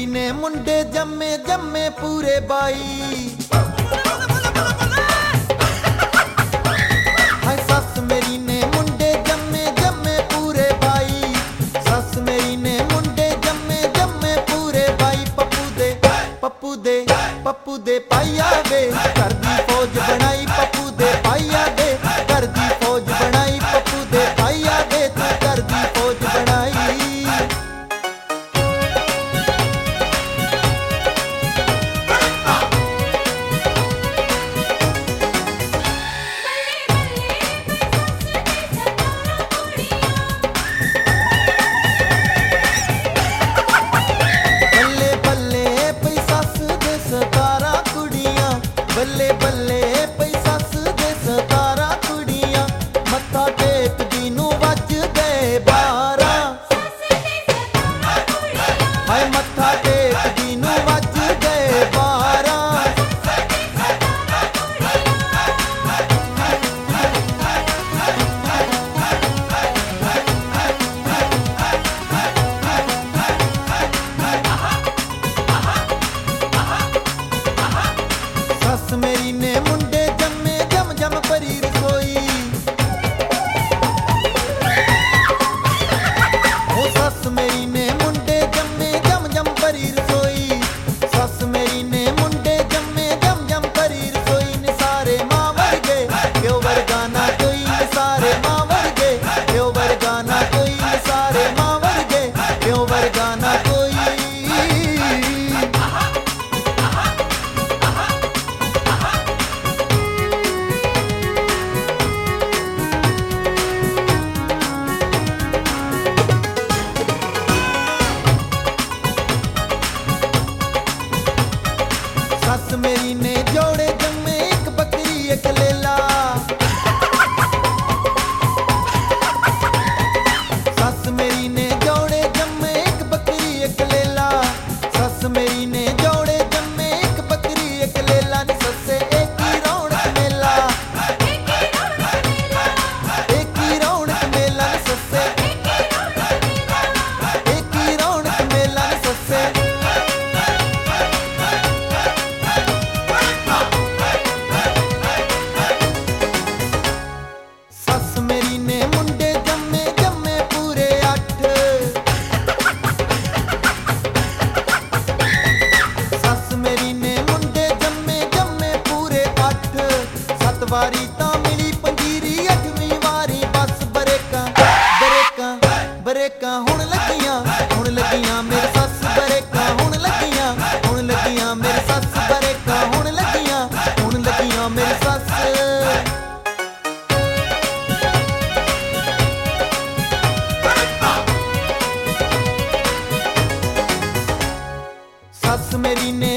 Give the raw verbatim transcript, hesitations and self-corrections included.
मेरी ने मुंडे जम्मे जम्मे पूरे बाई। हाय सस मेरी ने मुंडे जम्मे जम्मे पूरे बाई। सस मेरी ने मुंडे जम्मे जम्मे पूरे बाई। पप्पू दे पप्पू दे पप्पू दे पाइया वे कर दी फौज बनाई। पप्पू दे पाइया वे कर दी फौज बनाई। पप्पू दे पाइया वे तू कर दी फौज बनाई। बल्ले बल्ले पई सस दे सतारा कुड़ियां मत्था टेक दी नू वज गए बारां। हाय मत्था टेक दी नू वज गए बारां। सस मेरी ने मुंडे जम्मे जम जम भरी रसोई। ओ सस मेरी ने मुंडे जम्मे जम जम भरी रसोई। सस मेरी ने मुंडे जम्मे जम जम भरी रसोई। निसारे मां वर्गे क्यों वर्गाना कोई। निसारे मां वर्गे क्यों वर्गाना कोई। निसारे मां वर्गे क्यों वर्गाना कोई। सस मेरी ने जोड़े जम्मे एक बकरी एक लेला। सस मेरी ने जोड़े जम्मे एक बकरी एक लेला। सस मेरी ने जोड़े जम्मे एक बकरी एक लेला। नी ससे एक ही रौनक मेला। एक ही रौनक मेला नी ससे। एक ही रौनक मेला नी ससे। सस मेरी ने मुंडे जम्मे जम्मे पूरे अठ। सस मेरी ने मुंडे जम्मे जम्मे पूरे अठ। सत वारी तां मिली पंजीरी अठवीं वारी बस बरेकां बरेकां बरेकां हुण लगियां हुण लगियां मेरे सस बरेकां हुण लगियां हुण लगियां मेरे सस बरेकां हुण लगियां हुण लगियां मेरे सस। सस मेरी ने